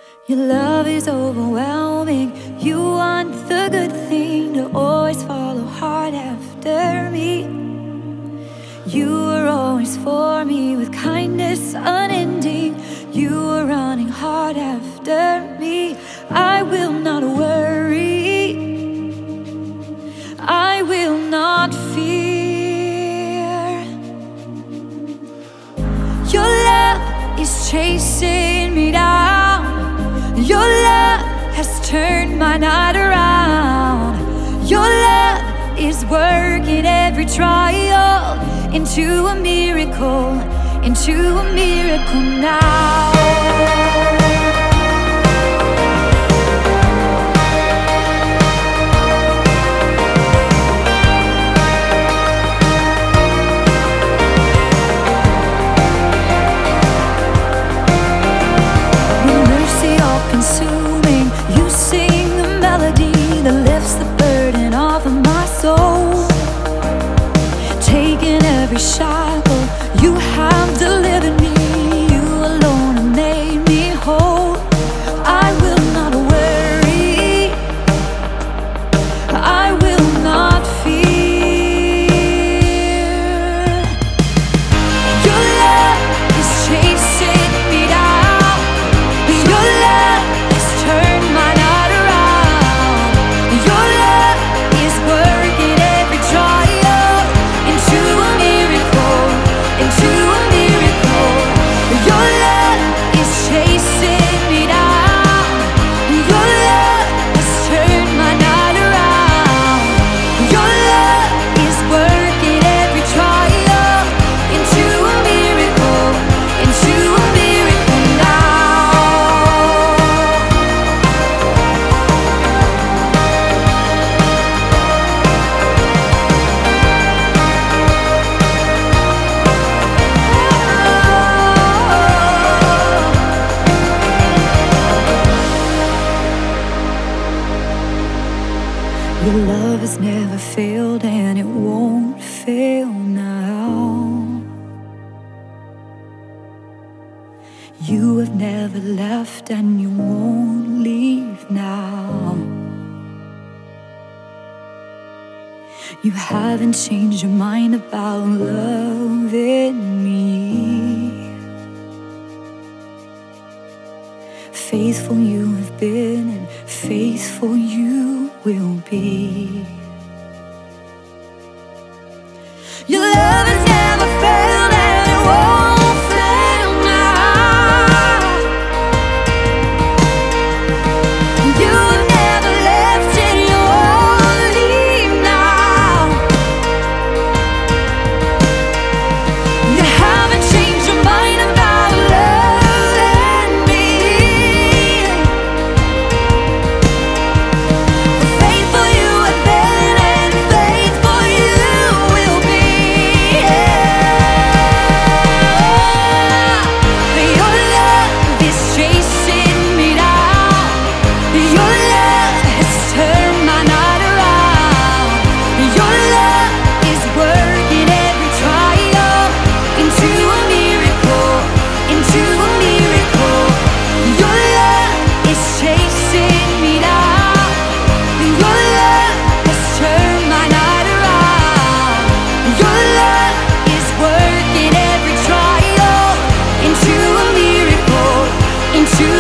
Your love is overwhelming. You want the good thing to always follow hard after me. You were always for me with kindness unending. You were running hard after me. I will not worry. I will not fear. Your love is chasing me down. Your love has turned my night around. Your love is working every trial into a miracle now. Consuming, you sing the melody that lifts the burden off of my soul. Taking every shackle, you have delivered me. You alone have made me whole. I will not worry. I will not fear. Your love is chasing me down. Your love turn my night around. Your love is working every trial into a miracle, into a miracle. Your love is chasing me down. Your love has turned my night around. Your love is working every trial into a miracle, into a miracle now. Your love has never failed and it won't fail now. You have never left and you won't leave now. You haven't changed your mind about loving me. Faithful you have been and faithful you will be. Your love has never failed and it won't fail now. You have never left and you won't leave now. You haven't changed your mind about loving me. Faithful you have been and faithful you will be. Your love is chasing me down. Your love has turned my night around. Your love is working every trial into a miracle, into a miracle. Your love is chasing me down. Your love has turned my night around. Your love is working every trial into a miracle, into